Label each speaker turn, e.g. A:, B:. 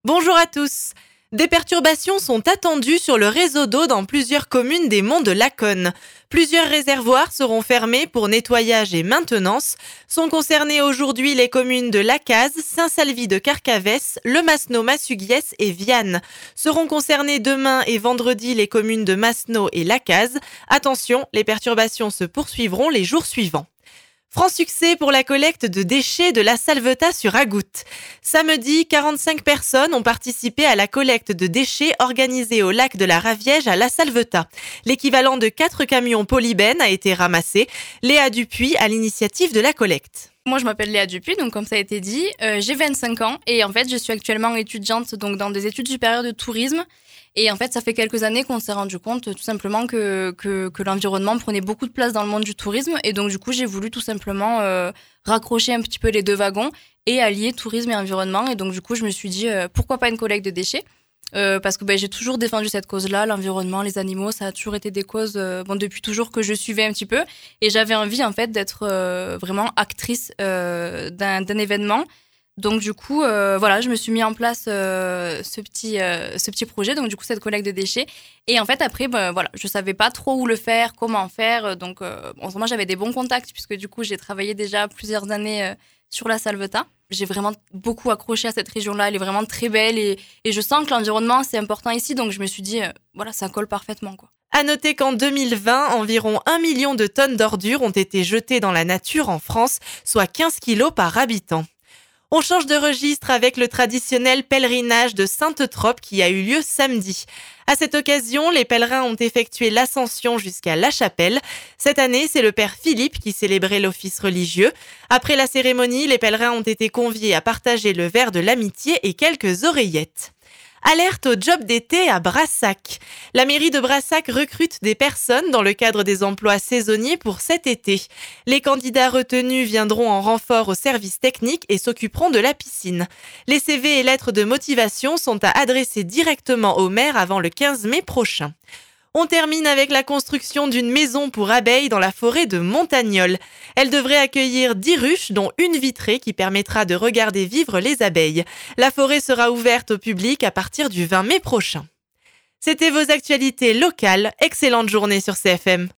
A: Bonjour à tous. Des perturbations sont attendues sur le réseau d'eau dans plusieurs communes des monts de Laconne. Plusieurs réservoirs seront fermés pour nettoyage et maintenance. Sont concernées aujourd'hui les communes de Lacazes, Saint-Salvi de Carcavès, Le Masno, Massuguiès et Vianne. Seront concernées demain et vendredi les communes de Masno et Lacazes. Attention, les perturbations se poursuivront les jours suivants. Franc succès pour la collecte de déchets de la Salvetat sur Agout. Samedi, 45 personnes ont participé à la collecte de déchets organisée au lac de la Raviège à la Salvetat. L'équivalent de 4 camions polybènes a été ramassé. Léa Dupuis à l'initiative de la collecte.
B: Moi, je m'appelle Léa Dupuis, donc comme ça a été dit, j'ai 25 ans et en fait, je suis actuellement étudiante donc dans des études supérieures de tourisme. Et en fait, ça fait quelques années qu'on s'est rendu compte tout simplement que l'environnement prenait beaucoup de place dans le monde du tourisme. Et donc, du coup, j'ai voulu tout simplement raccrocher un petit peu les deux wagons et allier tourisme et environnement. Et donc, du coup, je me suis dit, pourquoi pas une collecte de déchets ? Parce que j'ai toujours défendu cette cause-là, l'environnement, les animaux, ça a toujours été des causes depuis toujours que je suivais un petit peu. Et j'avais envie, en fait, d'être vraiment actrice d'un événement. Donc du coup, je me suis mis en place ce petit projet, donc du coup cette collecte de déchets. Et en fait après, je savais pas trop où le faire, comment faire. Donc moi j'avais des bons contacts puisque du coup j'ai travaillé déjà plusieurs années sur la Salvetat. J'ai vraiment beaucoup accroché à cette région-là, elle est vraiment très belle et je sens que l'environnement c'est important ici. Donc je me suis dit, ça colle parfaitement quoi.
A: À noter qu'en 2020, environ 1 million de tonnes d'ordures ont été jetées dans la nature en France, soit 15 kilos par habitant. On change de registre avec le traditionnel pèlerinage de Sainte-Trope qui a eu lieu samedi. À cette occasion, les pèlerins ont effectué l'ascension jusqu'à La Chapelle. Cette année, c'est le père Philippe qui célébrait l'office religieux. Après la cérémonie, les pèlerins ont été conviés à partager le verre de l'amitié et quelques oreillettes. Alerte au job d'été à Brassac. La mairie de Brassac recrute des personnes dans le cadre des emplois saisonniers pour cet été. Les candidats retenus viendront en renfort au service technique et s'occuperont de la piscine. Les CV et lettres de motivation sont à adresser directement au maire avant le 15 mai prochain. On termine avec la construction d'une maison pour abeilles dans la forêt de Montagnol. Elle devrait accueillir 10 ruches, dont une vitrée qui permettra de regarder vivre les abeilles. La forêt sera ouverte au public à partir du 20 mai prochain. C'était vos actualités locales. Excellente journée sur CFM.